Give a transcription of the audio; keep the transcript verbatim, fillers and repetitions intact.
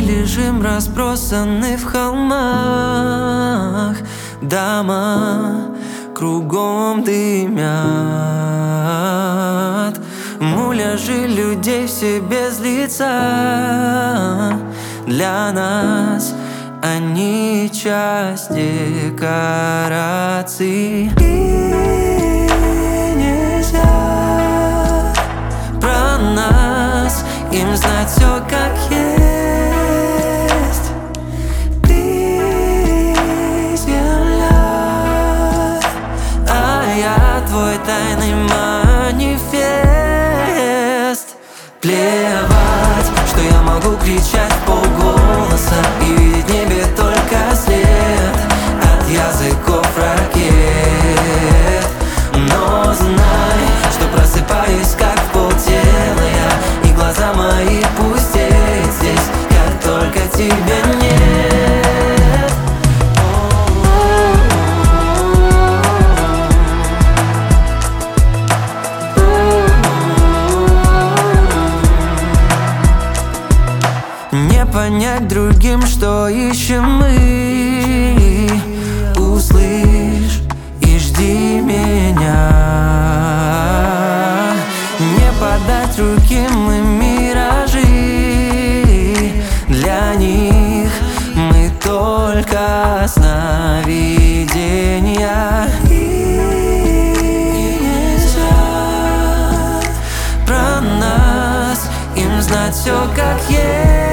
лежим разбросаны в холмах. Дома кругом дымят, муляжи людей все без лица. Для нас они часть декораций. И нельзя про нас им знать все как есть. Ты земля, а я твой тайный манифест. Плевать, что я могу кричать в полголоса и видеть в небе только след от языков ракет. Но знай, что просыпаюсь как в полтела я, и глаза мои пустеют здесь, как только тебя нет. Не понять другим, что ищем мы. Услышь и жди меня. Не подать руки мы миражи. Для них мы только сновидения. И нельзя про нас им знать все как есть.